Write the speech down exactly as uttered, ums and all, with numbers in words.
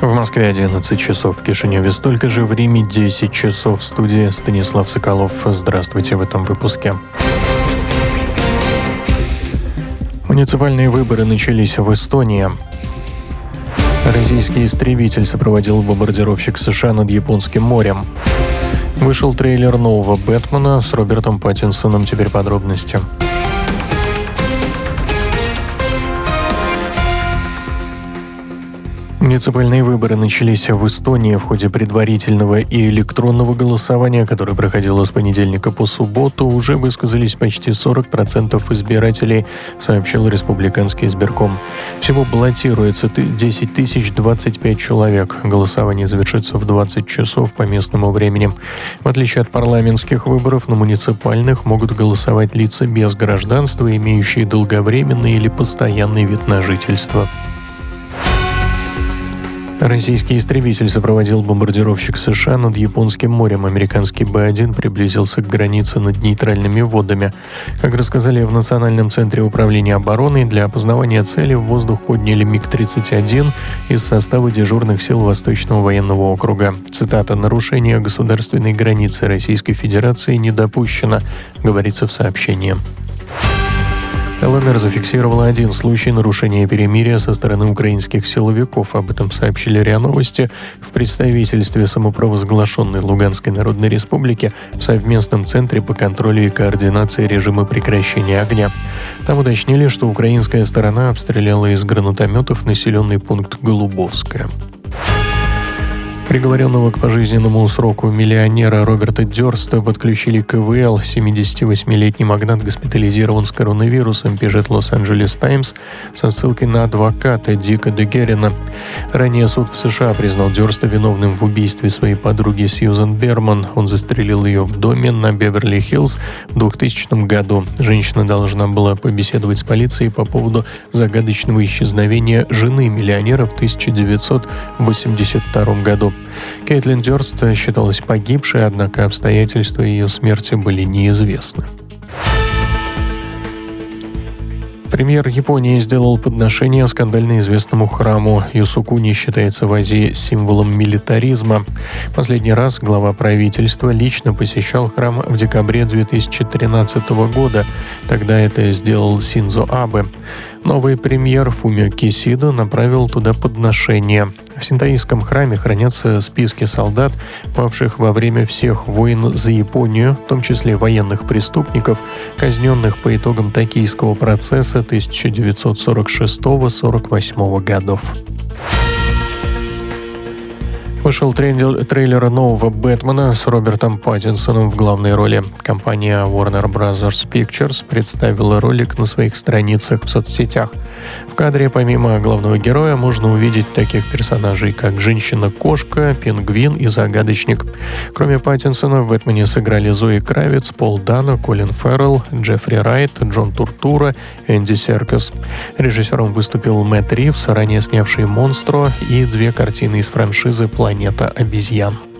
В Москве одиннадцать часов, в Кишиневе столько же, в Риме десять часов. В студии Станислав Соколов. Здравствуйте в этом выпуске. Муниципальные выборы начались в Эстонии. Российский истребитель сопроводил бомбардировщик США над Японским морем. Вышел трейлер нового «Бэтмена» с Робертом Паттинсоном. Теперь подробности. Муниципальные выборы начались в Эстонии в ходе предварительного и электронного голосования, которое проходило с понедельника по субботу. Уже высказались почти сорок процентов избирателей, сообщил республиканский избирком. Всего баллотируется десять тысяч двадцать пять человек. Голосование завершится в двадцать часов по местному времени. В отличие от парламентских выборов, на муниципальных могут голосовать лица без гражданства, имеющие долговременный или постоянный вид на жительство. Российский истребитель сопроводил бомбардировщик США над Японским морем. Американский Бэ один приблизился к границе над нейтральными водами. Как рассказали в Национальном центре управления обороной, для опознавания цели в воздух подняли Миг тридцать один из состава дежурных сил Восточного военного округа. Цитата: «Нарушение государственной границы Российской Федерации не допущено», говорится в сообщении. ЛНР зафиксировала один случай нарушения перемирия со стороны украинских силовиков. Об этом сообщили РИА Новости в представительстве самопровозглашенной Луганской Народной Республики в совместном центре по контролю и координации режима прекращения огня. Там уточнили, что украинская сторона обстреляла из гранатометов населенный пункт Голубовское. Приговоренного к пожизненному сроку миллионера Роберта Дёрста подключили к ИВЛ. семидесятивосьмилетний магнат госпитализирован с коронавирусом, пишет Лос-Анджелес Таймс со ссылкой на адвоката Дика Дегерина. Ранее суд в США признал Дёрста виновным в убийстве своей подруги Сьюзан Берман. Он застрелил ее в доме на Беверли-Хиллз в двухтысячном году. Женщина должна была побеседовать с полицией по поводу загадочного исчезновения жены миллионера в тысяча девятьсот восемьдесят втором году. Кейтлин Дёрст считалась погибшей, однако обстоятельства ее смерти были неизвестны. Премьер Японии сделал подношение скандально известному храму. Йосукуни считается в Азии символом милитаризма. Последний раз глава правительства лично посещал храм в декабре две тысячи тринадцатого года. Тогда это сделал Синдзо Абе. Новый премьер Фумио Кисидо направил туда подношение. В синтоистском храме хранятся списки солдат, павших во время всех войн за Японию, в том числе военных преступников, казненных по итогам Токийского процесса тысяча девятьсот сорок шестого — сорок восьмого годов. Вышел трейлер, трейлер нового «Бэтмена» с Робертом Паттинсоном в главной роли. Компания Warner Bros. Pictures представила ролик на своих страницах в соцсетях. В кадре помимо главного героя можно увидеть таких персонажей, как женщина-кошка, пингвин и загадочник. Кроме Паттинсона в «Бэтмене» сыграли Зои Кравиц, Пол Дано, Колин Феррелл, Джеффри Райт, Джон Туртура, Энди Серкис. Режиссером выступил Мэтт Ривз, ранее снявший «Монстро» и две картины из франшизы «Планета обезьян».